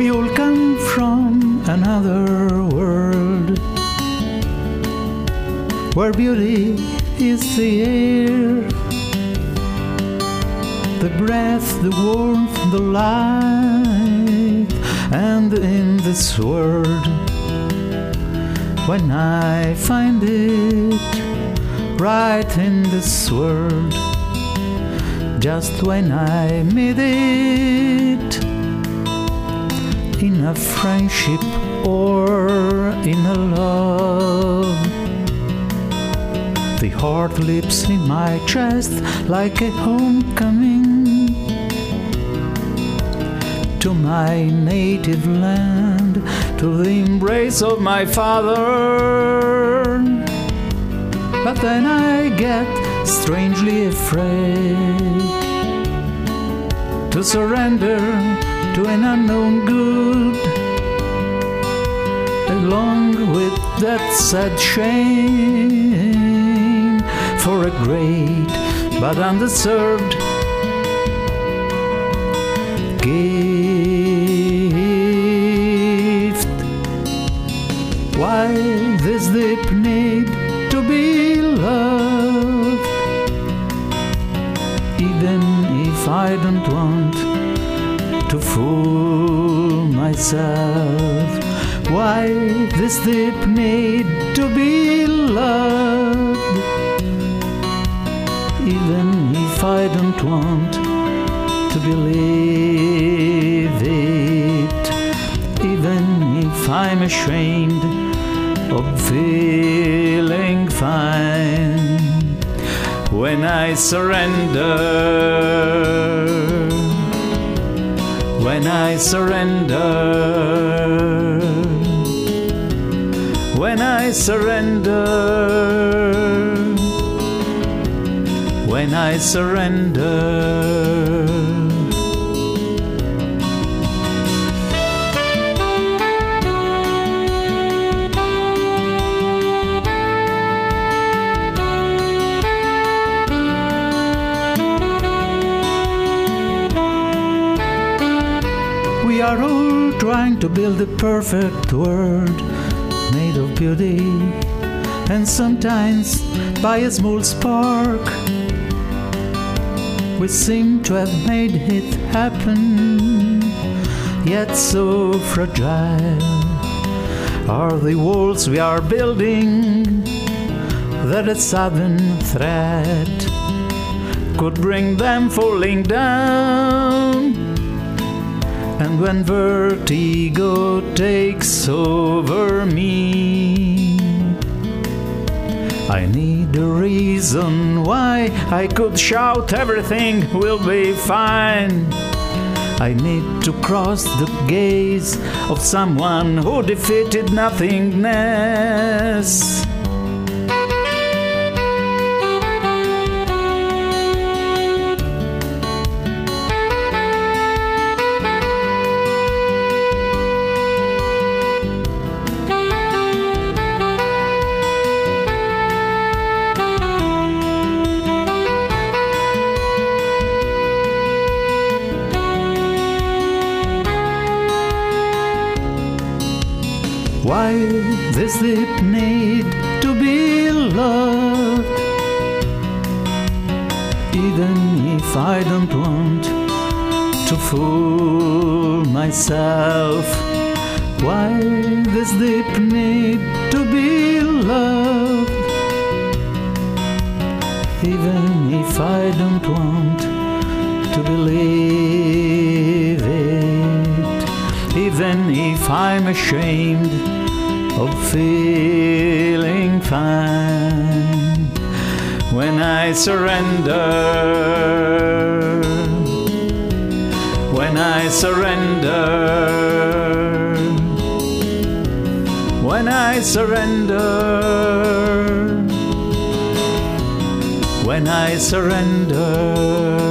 you'll come from another world where beauty is the air, the breath, the warmth, the light. And in this world, when I find it, right in this world, just when I meet it, in a friendship or in a love, the heart leaps in my chest like a homecoming to my native land, to the embrace of my father. But then I get strangely afraid to surrender to an unknown good, along with that sad shame for a great but undeserved gift. Why this deep need to be loved, even if I don't want to fool myself? Why this deep need to be loved, even if I don't want to believe it, even if I'm ashamed of feeling fine when I surrender, when I surrender, when I surrender, when I surrender. We are all trying to build a perfect world made of beauty, and sometimes by a small spark we seem to have made it happen. Yet so fragile are the walls we are building that a sudden threat could bring them falling down. And when vertigo takes over me, I need a reason why I could shout everything will be fine. I need to cross the gaze of someone who defeated nothingness. Why this deep need to be loved, even if I don't want to fool myself? Why this deep need to be loved, even if I don't want to believe it, even if I'm ashamed of feeling fine when I surrender, when I surrender, when I surrender, when I surrender.